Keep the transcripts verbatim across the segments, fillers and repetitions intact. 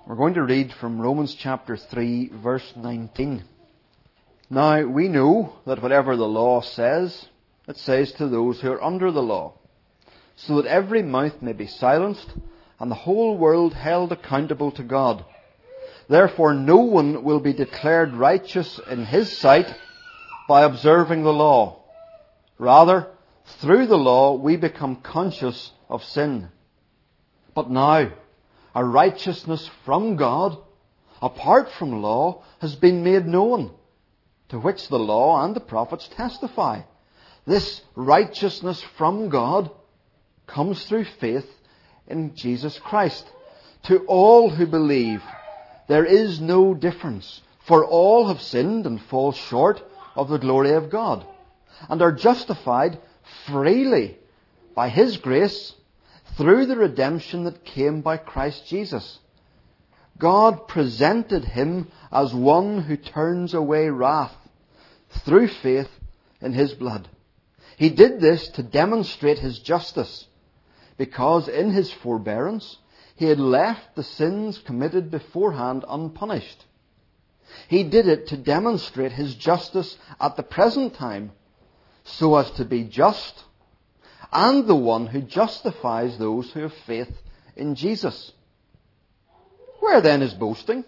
We're going to read from Romans chapter three, verse nineteen. Now, we know that whatever the law says, it says to those who are under the law, so that every mouth may be silenced and the whole world held accountable to God. Therefore, no one will be declared righteous in his sight by observing the law. Rather, through the law, we become conscious of sin. But now, a righteousness from God, apart from law, has been made known, to which the law and the prophets testify. This righteousness from God comes through faith in Jesus Christ. To all who believe, there is no difference, for all have sinned and fall short of the glory of God, and are justified freely by His grace through the redemption that came by Christ Jesus. God presented Him as one who turns away wrath through faith in His blood. He did this to demonstrate His justice, because in His forbearance He had left the sins committed beforehand unpunished. He did it to demonstrate His justice at the present time, so as to be just and the one who justifies those who have faith in Jesus. Where then is boasting?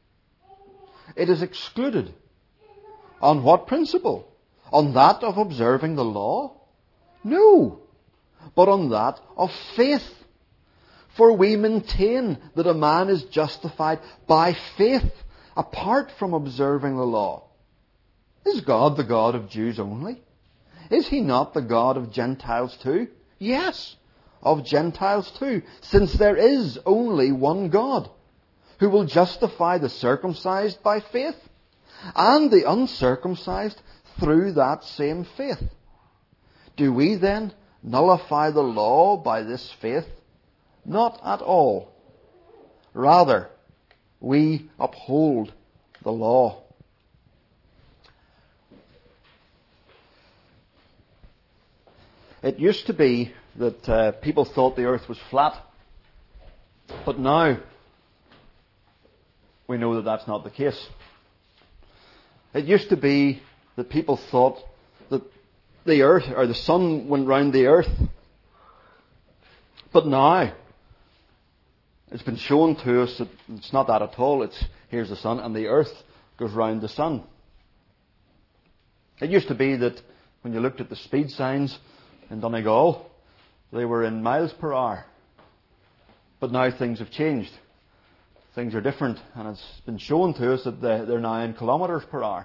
It is excluded. On what principle? On that of observing the law? No, but on that of faith. For we maintain that a man is justified by faith, apart from observing the law. Is God the God of Jews only? Is He not the God of Gentiles too? Yes, of Gentiles too, since there is only one God, who will justify the circumcised by faith, and the uncircumcised through that same faith. Do we then nullify the law by this faith? Not at all. Rather, we uphold the law. It used to be that uh, people thought the earth was flat, but now we know that that's not the case. It used to be that people thought that the earth, or the sun, went round the earth, but now it's been shown to us that it's not that at all. It's here's the sun, and the earth goes round the sun. It used to be that when you looked at the speed signs in Donegal, they were in miles per hour. But now things have changed. Things are different, and it's been shown to us that they're now in kilometres per hour.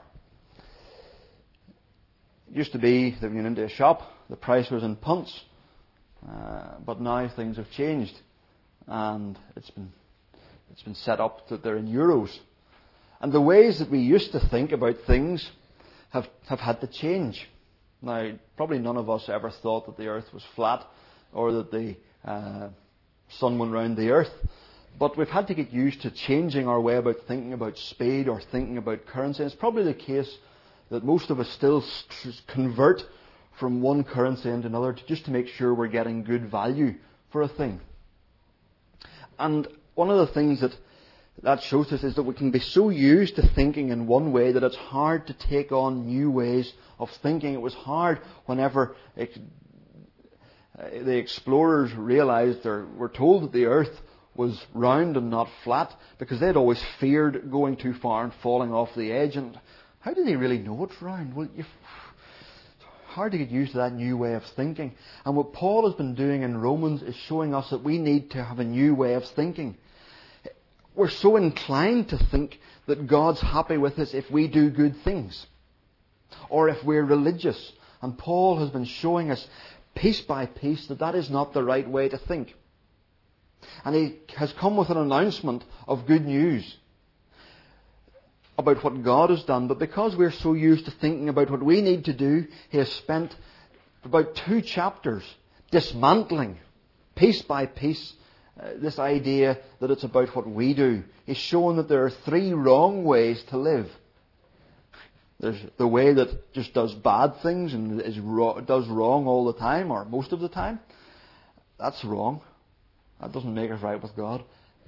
It used to be that when you went into a shop, the price was in punts. Uh, but now things have changed, and it's been it's been set up that they're in euros. And the ways that we used to think about things have, have had to change. Now, probably none of us ever thought that the earth was flat or that the uh, sun went round the earth. But we've had to get used to changing our way about thinking about speed or thinking about currency. And it's probably the case that most of us still convert from one currency into another to just to make sure we're getting good value for a thing. And one of the things that that shows us is that we can be so used to thinking in one way that it's hard to take on new ways of thinking. It was hard whenever it, uh, the explorers realized or were told that the earth was round and not flat, because they'd always feared going too far and falling off the edge. And how do they really know it's round? Well, you've, it's hard to get used to that new way of thinking. And what Paul has been doing in Romans is showing us that we need to have a new way of thinking. We're so inclined to think that God's happy with us if we do good things, or if we're religious. And Paul has been showing us piece by piece that that is not the right way to think. And he has come with an announcement of good news about what God has done. But because we're so used to thinking about what we need to do, he has spent about two chapters dismantling, piece by piece, Uh, this idea that it's about what we do. He's shown that there are three wrong ways to live. There's the way that just does bad things and is ro- does wrong all the time, or most of the time. That's wrong. That doesn't make us right with God.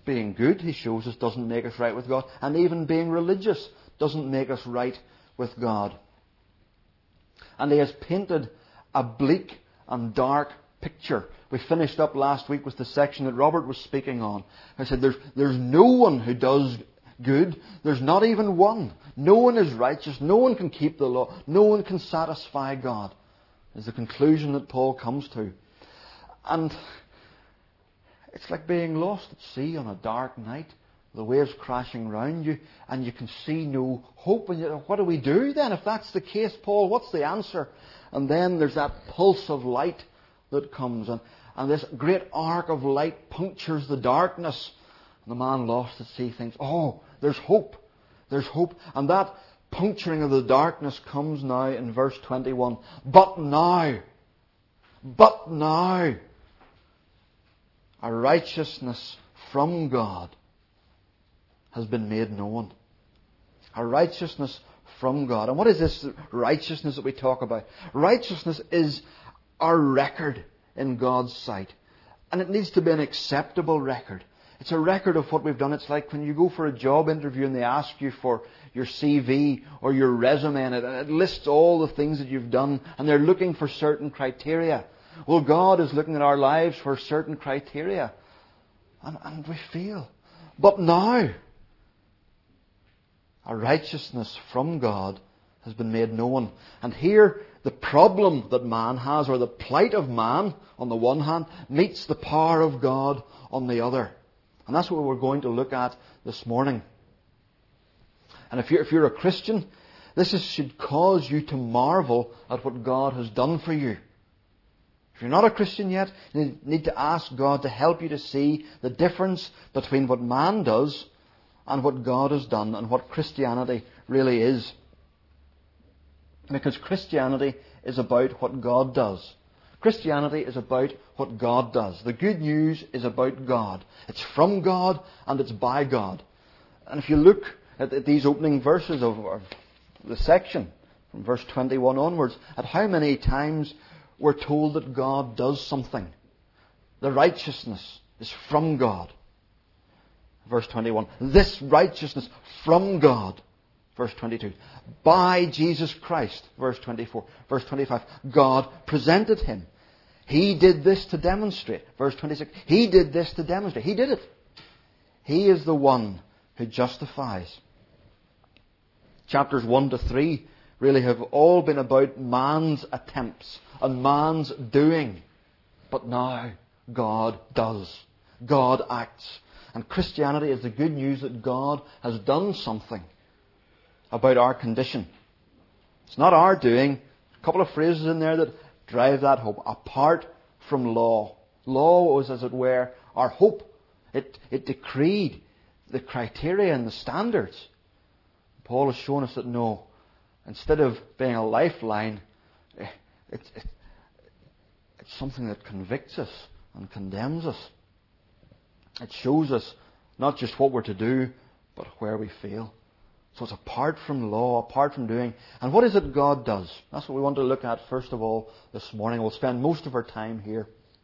being good, he shows us, doesn't make us right with God. And even being religious doesn't make us right with God. And he has painted a bleak and dark picture. We finished up last week with the section that Robert was speaking on. I said there's, there's no one who does good. There's not even one. No one is righteous. No one can keep the law. No one can satisfy God, is the conclusion that Paul comes to. And it's like being lost at sea on a dark night. The waves crashing round you, and you can see no hope. And you, what do we do then? If that's the case, Paul, what's the answer? And then there's that pulse of light that comes, and, and this great arc of light punctures the darkness. And the man lost at sea thinks, oh, there's hope. There's hope. And that puncturing of the darkness comes now in verse twenty-one. But now, but now, a righteousness from God has been made known. A righteousness from God. And what is this righteousness that we talk about? Righteousness is our record in God's sight. And it needs to be an acceptable record. It's a record of what we've done. It's like when you go for a job interview and they ask you for your C V or your resume, and it, and it lists all the things that you've done, and they're looking for certain criteria. Well, God is looking at our lives for certain criteria. And, and we feel. But now, a righteousness from God has been made known. And here, the problem that man has, or the plight of man on the one hand, meets the power of God on the other. And that's what we're going to look at this morning. And if you're, if you're a Christian, this is, should cause you to marvel at what God has done for you. If you're not a Christian yet, you need to ask God to help you to see the difference between what man does and what God has done, and what Christianity really is. Because Christianity is about what God does. Christianity is about what God does. The good news is about God. It's from God and it's by God. And if you look at, at these opening verses of, of the section, from verse twenty-one onwards, at how many times we're told that God does something. The righteousness is from God. Verse twenty-one. This righteousness from God. Verse twenty-two. By Jesus Christ. Verse twenty-four. Verse twenty-five. God presented Him. He did this to demonstrate. Verse twenty-six. He did this to demonstrate. He did it. He is the one who justifies. Chapters one to three really have all been about man's attempts and man's doing. But now God does. God acts. And Christianity is the good news that God has done something about our condition. It's not our doing. A couple of phrases in there that drive that hope. Apart from law. Law was, as it were, our hope. It, it decreed the criteria and the standards. Paul has shown us that no, instead of being a lifeline, it, it, it's something that convicts us and condemns us. It shows us not just what we're to do, but where we fail. So it's apart from law, apart from doing. And what is it God does? That's what we want to look at first of all this morning. We'll spend most of our time here.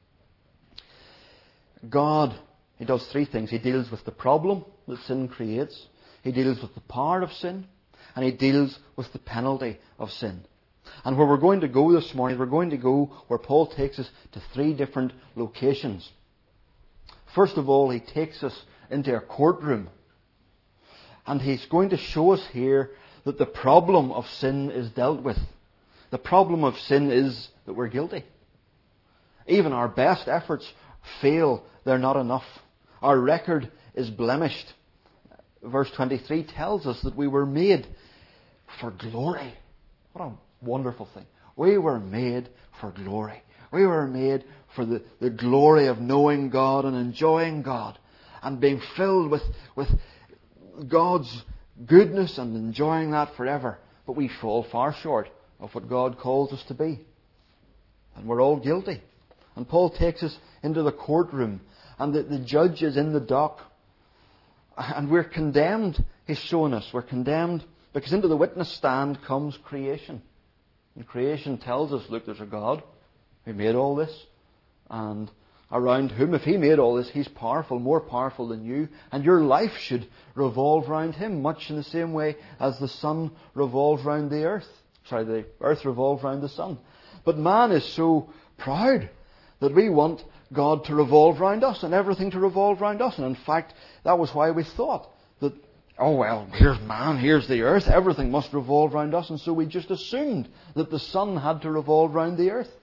God, He does three things. He deals with the problem that sin creates. He deals with the power of sin. And He deals with the penalty of sin. And where we're going to go this morning, we're going to go where Paul takes us to three different locations. First of all, he takes us into a courtroom. And he's going to show us here that the problem of sin is dealt with. The problem of sin is that we're guilty. Even our best efforts fail. They're not enough. Our record is blemished. Verse twenty-three tells us that we were made for glory. What a wonderful thing. We were made for glory. We were made for the, the glory of knowing God and enjoying God and being filled with, with God's goodness and enjoying that forever. But we fall far short of what God calls us to be. And we're all guilty. And Paul takes us into the courtroom, and the, the judge is in the dock. And we're condemned, he's shown us. We're condemned because into the witness stand comes creation. And creation tells us, look, there's a God who made all this. And around whom, if He made all this, He's powerful, more powerful than you, and your life should revolve around Him, much in the same way as the sun revolves around the earth. Sorry, the earth revolves around the sun. But man is so proud that we want God to revolve around us and everything to revolve around us. And in fact, that was why we thought that, oh well, here's man, here's the earth, everything must revolve around us. And so we just assumed that the sun had to revolve around the earth.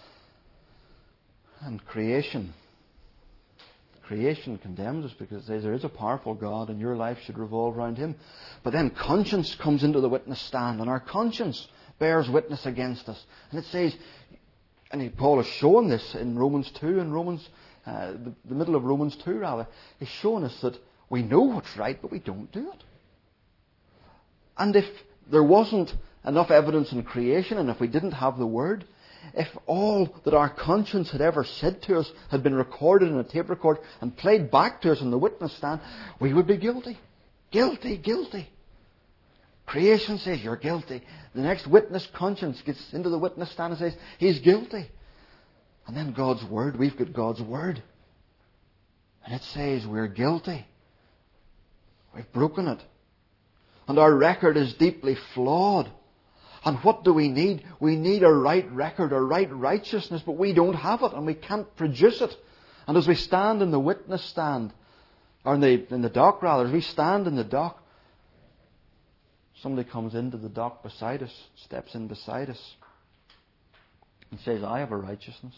And creation, creation condemns us because it says there is a powerful God and your life should revolve around Him. But then conscience comes into the witness stand, and our conscience bears witness against us. And it says, and Paul is showing this in Romans two, in Romans, uh, the, the middle of Romans two rather, he's showing us that we know what's right, but we don't do it. And if there wasn't enough evidence in creation, and if we didn't have the Word, if all that our conscience had ever said to us had been recorded in a tape record and played back to us in the witness stand, we would be guilty. Guilty, guilty. Creation says, you're guilty. The next witness conscience gets into the witness stand and says, he's guilty. And then God's Word, we've got God's Word. And it says we're guilty. We've broken it. And our record is deeply flawed. And what do we need? We need a right record, a right righteousness, but we don't have it and we can't produce it. And as we stand in the witness stand, or in the, in the dock rather, as we stand in the dock, somebody comes into the dock beside us, steps in beside us, and says, I have a righteousness.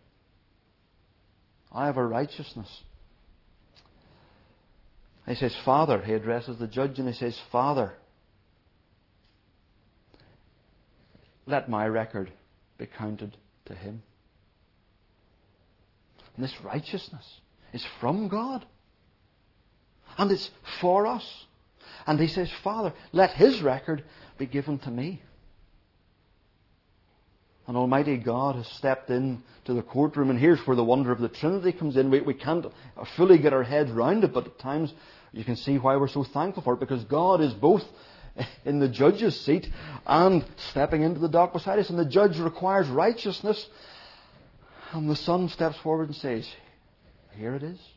I have a righteousness. He says, Father, he addresses the judge and he says, Father, let my record be counted to him. And this righteousness is from God. And it's for us. And he says, Father, let his record be given to me. And Almighty God has stepped in to the courtroom. And here's where the wonder of the Trinity comes in. We, we can't fully get our heads round it, but at times you can see why we're so thankful for it. Because God is both in the judge's seat and stepping into the dock beside us. And the judge requires righteousness. And the Son steps forward and says, here it is.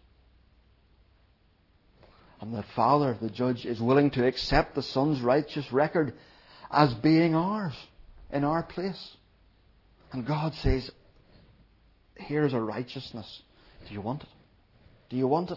And the Father, the judge, is willing to accept the Son's righteous record as being ours, in our place. And God says, here's a righteousness. Do you want it? Do you want it?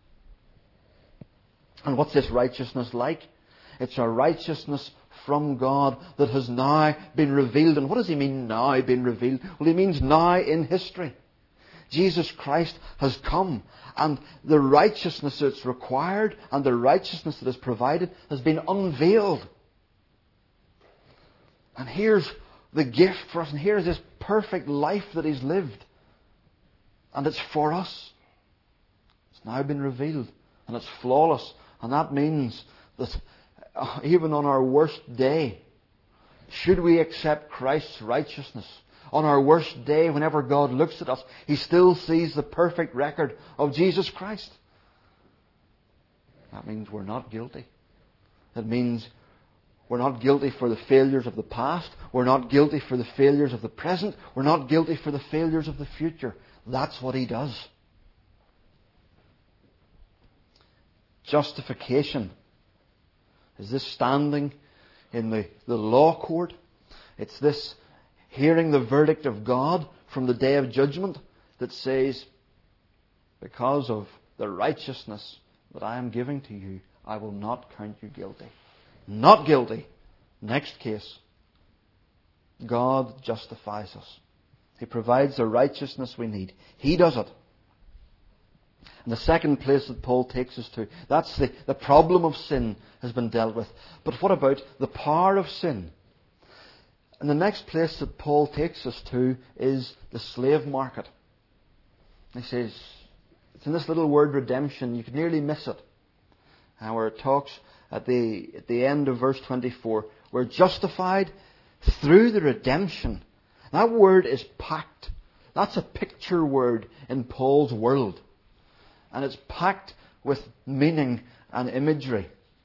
And what's this righteousness like? It's a righteousness from God that has now been revealed. And what does he mean, now been revealed? Well, he means now in history. Jesus Christ has come, and the righteousness that's required and the righteousness that is provided has been unveiled. And here's the gift for us, and here's this perfect life that he's lived. And it's for us. It's now been revealed, and it's flawless. And that means that even on our worst day, should we accept Christ's righteousness, on our worst day, whenever God looks at us, He still sees the perfect record of Jesus Christ. That means we're not guilty. That means we're not guilty for the failures of the past. We're not guilty for the failures of the present. We're not guilty for the failures of the future. That's what He does. Justification is this standing in the, the law court. It's this hearing the verdict of God from the day of judgment that says, because of the righteousness that I am giving to you, I will not count you guilty. Not guilty. Next case. God justifies us. He provides the righteousness we need. He does it. And the second place that Paul takes us to, that's the, the problem of sin has been dealt with. But what about the power of sin? And the next place that Paul takes us to is the slave market. He says, it's in this little word redemption, you could nearly miss it. And where it talks at the, at the end of verse twenty-four, we're justified through the redemption. That word is packed. That's a picture word in Paul's world. And it's packed with meaning and imagery.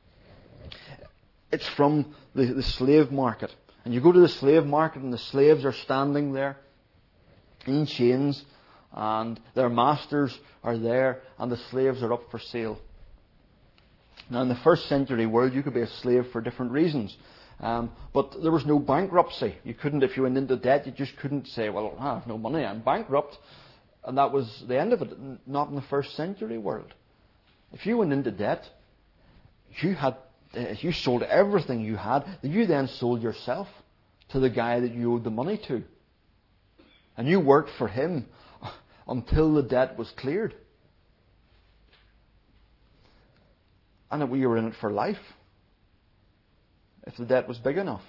It's from the, the slave market. And you go to the slave market and the slaves are standing there in chains and their masters are there, and the slaves are up for sale. Now, in the first century world, you could be a slave for different reasons. Um, but there was no bankruptcy. You couldn't, if you went into debt, you just couldn't say, well, I have no money, I'm bankrupt. And that was the end of it. Not in the first century world. If you went into debt, you had, if you sold everything you had, you then sold yourself to the guy that you owed the money to. And you worked for him until the debt was cleared. And we were in it for life, if the debt was big enough.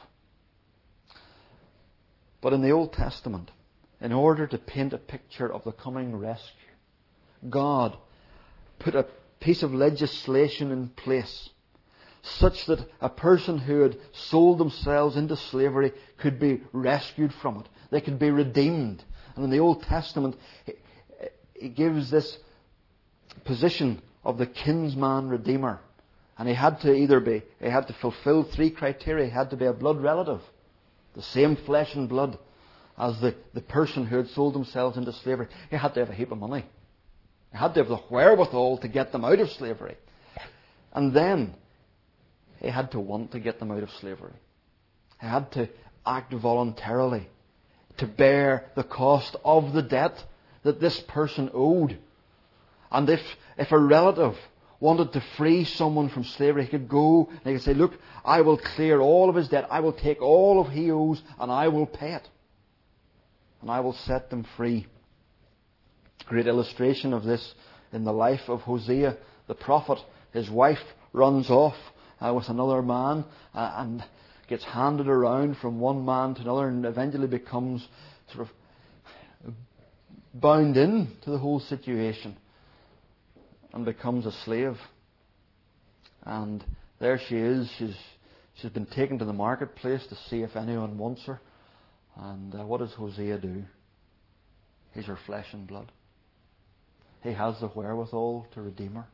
But in the Old Testament, in order to paint a picture of the coming rescue, God put a piece of legislation in place such that a person who had sold themselves into slavery could be rescued from it. They could be redeemed. And in the Old Testament, it gives this position of the kinsman redeemer. And he had to either be, he had to fulfill three criteria. He had to be a blood relative, the same flesh and blood as the, the person who had sold themselves into slavery. He had to have a heap of money. He had to have the wherewithal to get them out of slavery. And then he had to want to get them out of slavery. He had to act voluntarily to bear the cost of the debt that this person owed. And if, if a relative wanted to free someone from slavery, he could go and he could say, look, I will clear all of his debt. I will take all of he owes and I will pay it. And I will set them free. Great illustration of this in the life of Hosea, the prophet. His wife runs off uh, with another man uh, and gets handed around from one man to another and eventually becomes sort of bound in to the whole situation and becomes a slave. And there she is. She's she's been taken to the marketplace to see if anyone wants her. And uh, what does Hosea do? He's her flesh and blood. He has the wherewithal to redeem her.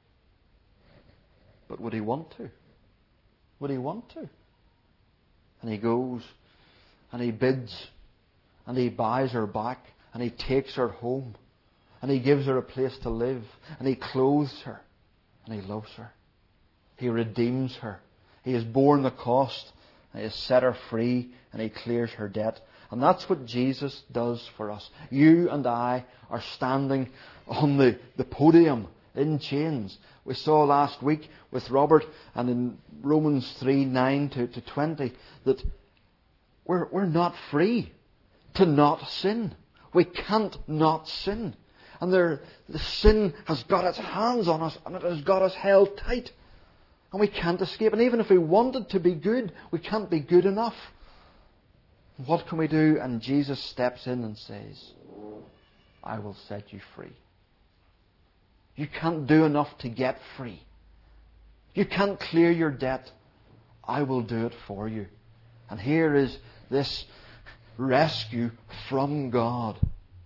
But would he want to? Would he want to? And he goes and he bids and he buys her back and he takes her home and he gives her a place to live and he clothes her and he loves her. He redeems her. He has borne the cost and he has set her free and he clears her debt. And that's what Jesus does for us. You and I are standing on the, the podium in chains. We saw last week with Robert and in Romans three, nine to, to twenty that we're, we're not free to not sin. We can't not sin. And there, the sin has got its hands on us and it has got us held tight. And we can't escape. And even if we wanted to be good, we can't be good enough. What can we do? And Jesus steps in and says, I will set you free. You can't do enough to get free. You can't clear your debt. I will do it for you. And here is this rescue from God,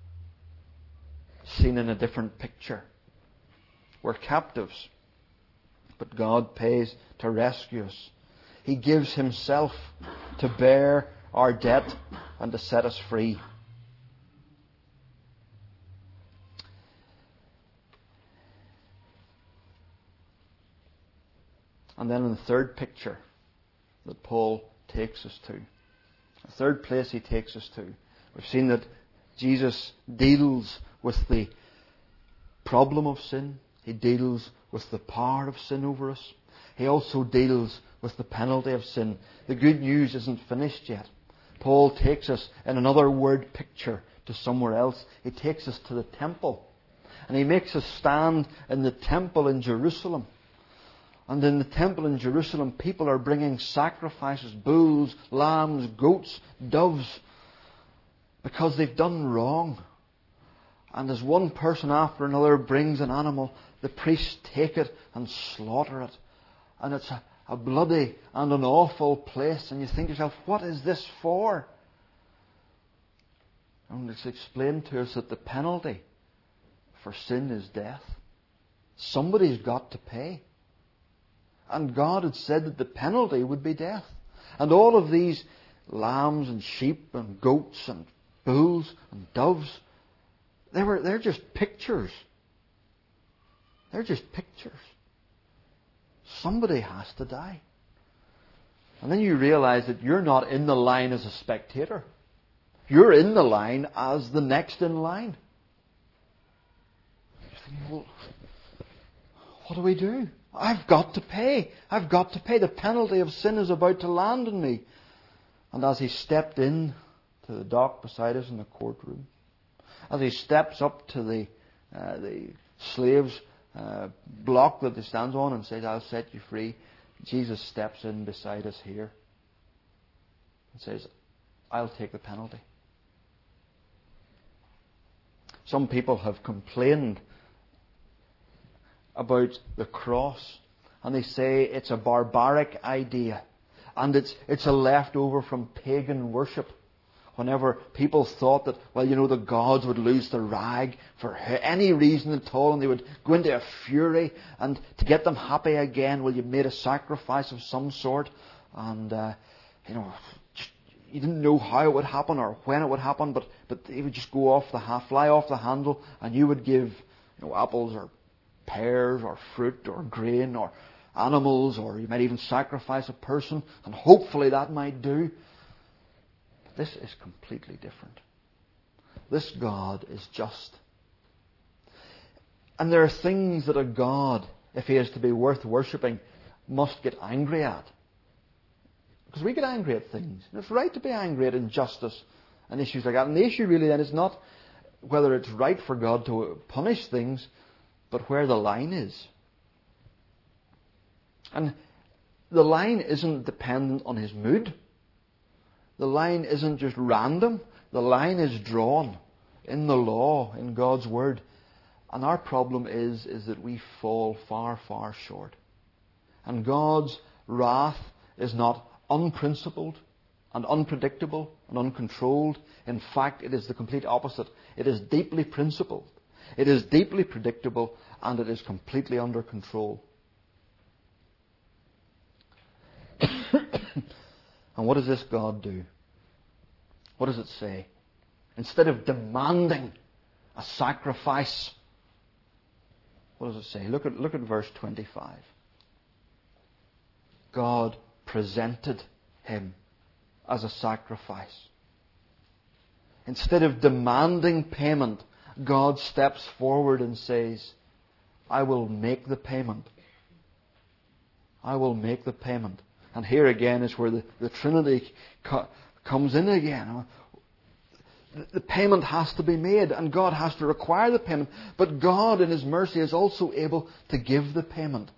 seen in a different picture. We're captives, but God pays to rescue us. He gives Himself to bear our debt and to set us free. And then in the third picture that Paul takes us to, the third place he takes us to, we've seen that Jesus deals with the problem of sin. He deals with the power of sin over us. He also deals with the penalty of sin. The good news isn't finished yet. Paul takes us in another word picture to somewhere else. He takes us to the temple. And he makes us stand in the temple in Jerusalem. And in the temple in Jerusalem, people are bringing sacrifices, bulls, lambs, goats, doves, because they've done wrong. And as one person after another brings an animal, the priests take it and slaughter it. And it's a, a bloody and an awful place. And you think to yourself, what is this for? And it's explained to us that the penalty for sin is death. Somebody's got to pay. And God had said that the penalty would be death. And all of these lambs and sheep and goats and bulls and doves, They were, they're just pictures. They're just pictures. Somebody has to die. And then you realize that you're not in the line as a spectator. You're in the line as the next in line. You're thinking, well, what do we do? I've got to pay. I've got to pay. The penalty of sin is about to land on me. And as he stepped in to the dock beside us in the courtroom, as he steps up to the uh, the slaves' uh, block that he stands on and says, I'll set you free, Jesus steps in beside us here and says, I'll take the penalty. Some people have complained about the cross, and they say it's a barbaric idea, and it's it's a leftover from pagan worship. Whenever people thought that, well, you know, the gods would lose their rag for any reason at all, and they would go into a fury, and to get them happy again, well, you made a sacrifice of some sort, and uh, you know, just, you didn't know how it would happen or when it would happen, but but they would just go off the ha- fly off the handle, and you would give, you know, apples or pears or fruit or grain or animals, or you might even sacrifice a person, and hopefully that might do. This is completely different. This God is just. And there are things that a God, if he is to be worth worshipping, must get angry at. Because we get angry at things. And it's right to be angry at injustice and issues like that. And the issue really then is not whether it's right for God to punish things, but where the line is. And the line isn't dependent on his mood. The line isn't just random. The line is drawn in the law, in God's Word. And our problem is, is that we fall far, far short. And God's wrath is not unprincipled and unpredictable and uncontrolled. In fact, it is the complete opposite. It is deeply principled. It is deeply predictable, and it is completely under control. And what does this God do? What does it say? Instead of demanding a sacrifice, what does it say? Look at, look at verse twenty-five. God presented him as a sacrifice. Instead of demanding payment, God steps forward and says, I will make the payment. I will make the payment. And here again is where the, the Trinity co- comes in again. The, the payment has to be made, and God has to require the payment. But God in His mercy is also able to give the payment.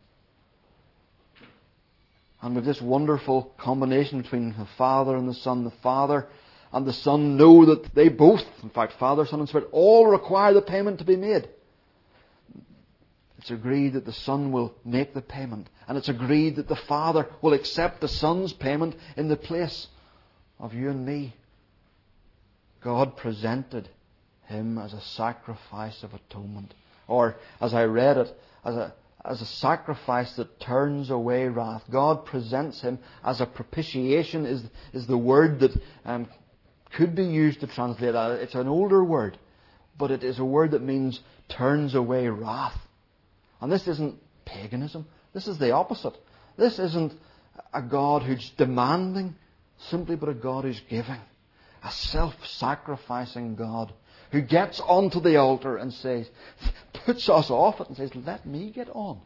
And with this wonderful combination between the Father and the Son, the Father and the Son know that they both, in fact, Father, Son and Spirit, all require the payment to be made. It's agreed that the Son will make the payment. And it's agreed that the Father will accept the Son's payment in the place of you and me. God presented Him as a sacrifice of atonement. Or, as I read it, as a, as a sacrifice that turns away wrath. God presents Him as a propitiation, is, is the word that um, could be used to translate that. It's an older word, but it is a word that means turns away wrath. And this isn't paganism. This is the opposite. This isn't a God who's demanding simply, but a God who's giving. A self-sacrificing God who gets onto the altar and says, puts us off it and says, let me get on.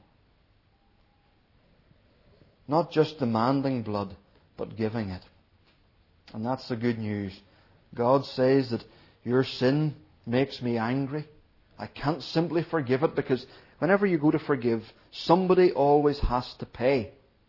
Not just demanding blood, but giving it. And that's the good news. God says that your sin makes me angry. I can't simply forgive it, because whenever you go to forgive, somebody always has to pay.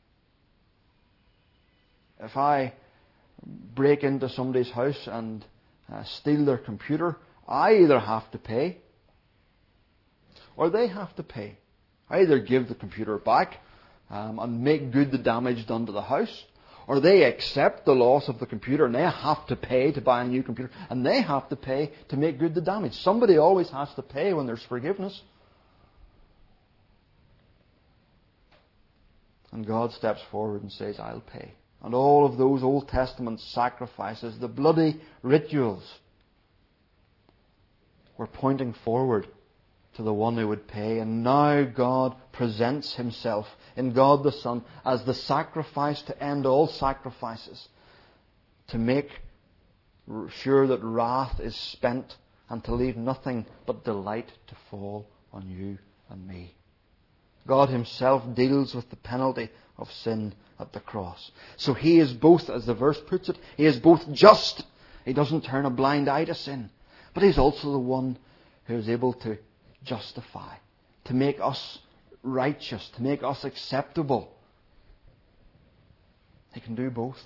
If I break into somebody's house and uh, steal their computer, I either have to pay or they have to pay. I either give the computer back um, and make good the damage done to the house, or they accept the loss of the computer and they have to pay to buy a new computer, and they have to pay to make good the damage. Somebody always has to pay when there's forgiveness. And God steps forward and says, I'll pay. And all of those Old Testament sacrifices, the bloody rituals, We're pointing forward to the one who would pay. And now God presents Himself in God the Son as the sacrifice to end all sacrifices, to make sure that wrath is spent and to leave nothing but delight to fall on you and me. God Himself deals with the penalty of sin at the cross. So He is both, as the verse puts it, He is both just. He doesn't turn a blind eye to sin. But He's also the one who is able to justify, to make us righteous, to make us acceptable. He can do both.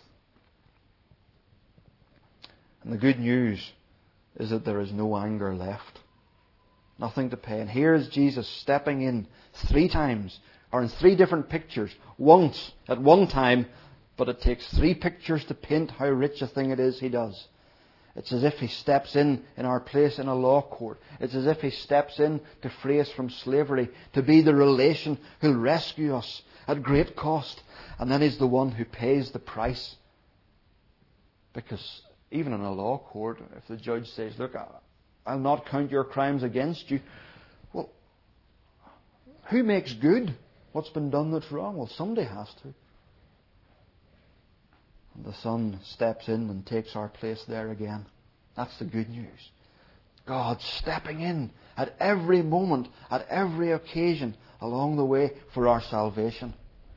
And the good news is that there is no anger left. Nothing to pay. And here is Jesus stepping in three times, or in three different pictures, once, at one time, but it takes three pictures to paint how rich a thing it is He does. It's as if He steps in in our place in a law court. It's as if He steps in to free us from slavery, to be the relation who'll rescue us at great cost. And then He's the one who pays the price. Because even in a law court, if the judge says, look, I'll not count your crimes against you. Well, who makes good what's been done that's wrong? Well, somebody has to. And the Son steps in and takes our place there again. That's the good news. God stepping in at every moment, at every occasion along the way for our salvation.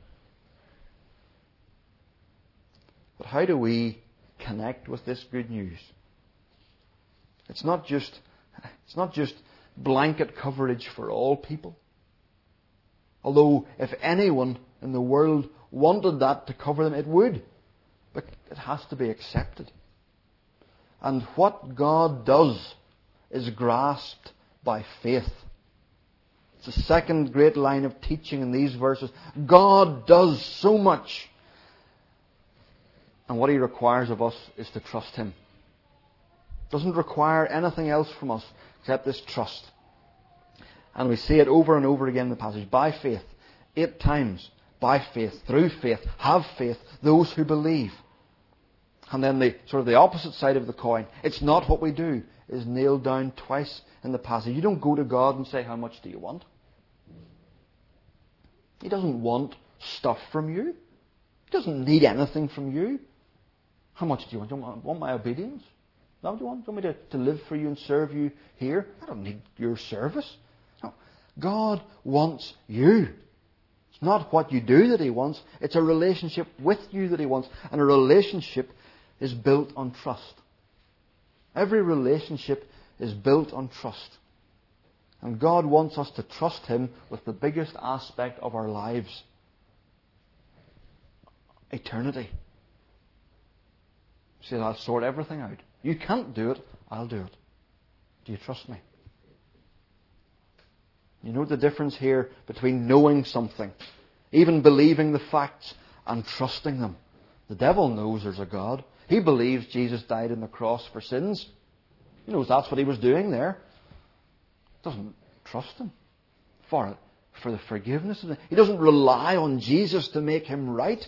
But how do we connect with this good news? It's not just, it's not just blanket coverage for all people. Although if anyone in the world wanted that to cover them, it would. But it has to be accepted. And what God does is grasped by faith. It's the second great line of teaching in these verses. God does so much. And what He requires of us is to trust Him. Doesn't require anything else from us except this trust. And we see it over and over again in the passage. By faith. Eight times. By faith. Through faith. Have faith. Those who believe. And then the sort of the opposite side of the coin. It's not what we do. Is nailed down twice in the passage. You don't go to God and say, how much do you want? He doesn't want stuff from you. He doesn't need anything from you. How much do you want? Do you want, want my obedience? Is that what you want? Do you want me to, to live for you and serve you here? I don't need your service. No. God wants you. It's not what you do that He wants. It's a relationship with you that He wants. And a relationship is built on trust. Every relationship is built on trust. And God wants us to trust Him with the biggest aspect of our lives. Eternity. He says, I'll sort everything out. You can't do it, I'll do it. Do you trust me? You know the difference here between knowing something, even believing the facts, and trusting them. The devil knows there's a God. He believes Jesus died on the cross for sins. He knows that's what He was doing there. Doesn't trust Him for it, for the forgiveness of it. He doesn't rely on Jesus to make him right.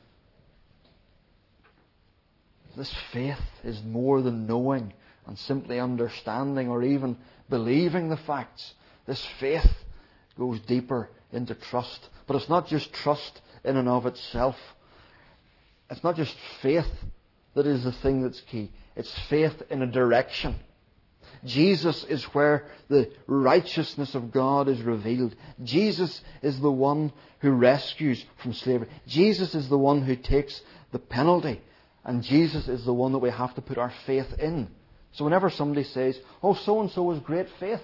This faith is more than knowing and simply understanding or even believing the facts. This faith goes deeper into trust. But it's not just trust in and of itself. It's not just faith that is the thing that's key. It's faith in a direction. Jesus is where the righteousness of God is revealed. Jesus is the one who rescues from slavery. Jesus is the one who takes the penalty. And Jesus is the one that we have to put our faith in. So whenever somebody says, oh, so-and-so has great faith,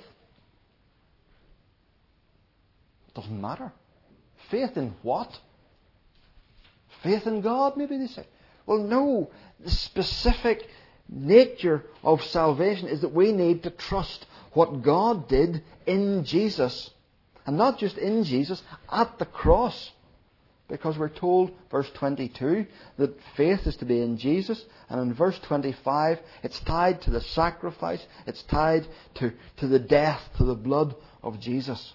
it doesn't matter. Faith in what? Faith in God, maybe they say. Well, no. The specific nature of salvation is that we need to trust what God did in Jesus. And not just in Jesus, at the cross. Because we're told, verse twenty-two, that faith is to be in Jesus. And in verse twenty-five, it's tied to the sacrifice. It's tied to, to the death, to the blood of Jesus.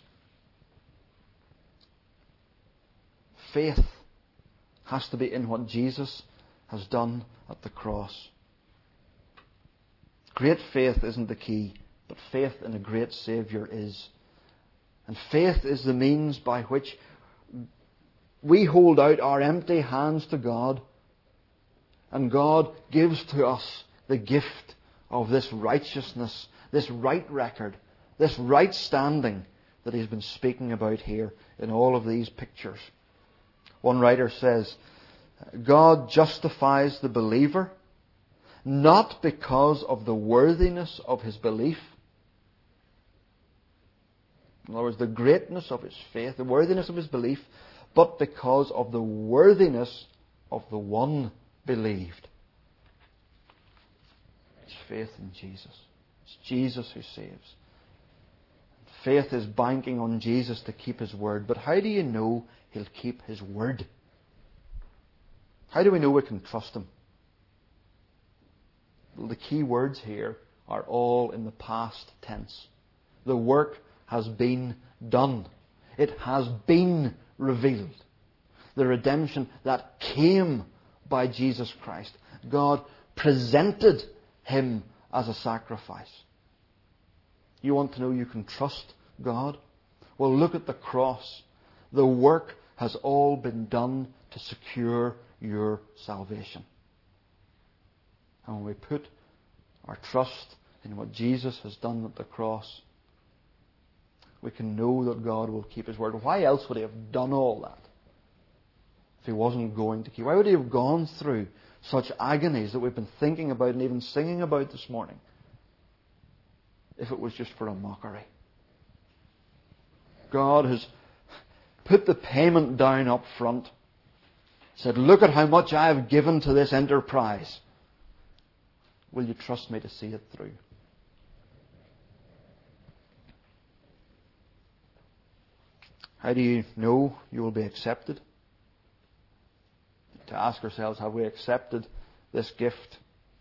Faith has to be in what Jesus has done at the cross. Great faith isn't the key. but faith in a great Saviour is. And faith is the means by which we hold out our empty hands to God, and God gives to us the gift of this righteousness, this right record, this right standing that He's been speaking about here in all of these pictures. One writer says, God justifies the believer not because of the worthiness of his belief. In other words, the greatness of his faith, the worthiness of his belief, but because of the worthiness of the one believed. It's faith in Jesus. It's Jesus who saves. Faith is banking on Jesus to keep His word. But how do you know He'll keep His word? How do we know we can trust Him? Well, the key words here are all in the past tense. The work has been done. It has been revealed. The redemption that came by Jesus Christ. God presented Him as a sacrifice. You want to know you can trust God? Well, look at the cross. The work has all been done to secure your salvation. And when we put our trust in what Jesus has done at the cross, we can know that God will keep His word. Why else would He have done all that if He wasn't going to keep? Why would He have gone through such agonies that we've been thinking about and even singing about this morning if it was just for a mockery? God has put the payment down up front. Said, look at how much I have given to this enterprise. Will you trust me to see it through? How do you know you will be accepted? To ask ourselves, have we accepted this gift?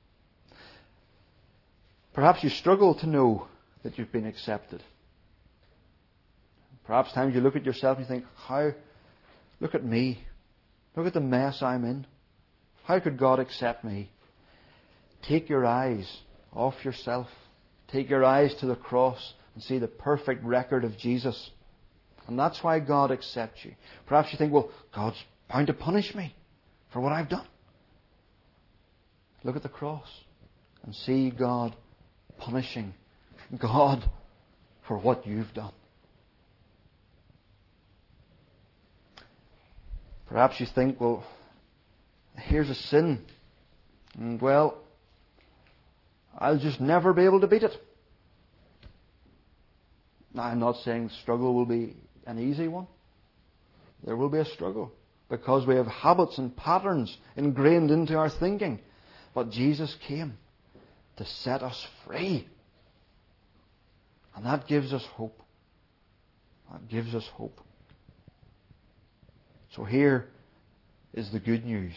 Perhaps you struggle to know that you've been accepted. Perhaps times you look at yourself and you think, how, look at me. Look at the mess I'm in. How could God accept me? Take your eyes off yourself. Take your eyes to the cross and see the perfect record of Jesus. And that's why God accepts you. Perhaps you think, well, God's bound to punish me for what I've done. Look at the cross and see God punishing God for what you've done. Perhaps you think, well, here's a sin. And, well, I'll just never be able to beat it. Now, I'm not saying struggle will be an easy one. There will be a struggle because we have habits and patterns ingrained into our thinking. But Jesus came to set us free. And that gives us hope. That gives us hope. So here is the good news.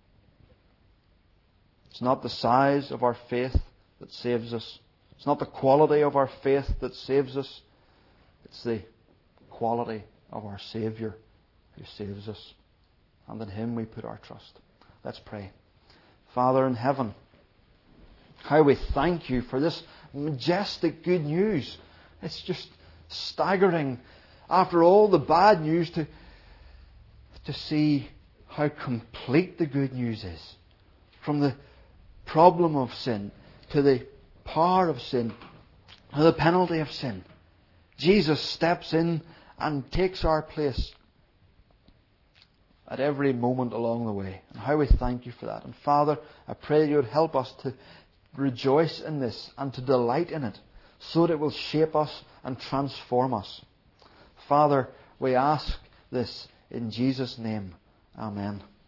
It's not the size of our faith that saves us. It's not the quality of our faith that saves us. It's the quality of our Saviour who saves us. And in Him we put our trust. Let's pray. Father in heaven, how we thank You for this majestic good news. It's just staggering after all the bad news to to see how complete the good news is. From the problem of sin to the power of sin to the penalty of sin. Jesus steps in and takes our place at every moment along the way. And how we thank You for that. And Father, I pray You would help us to rejoice in this and to delight in it so that it will shape us and transform us. Father, we ask this in Jesus' name. Amen.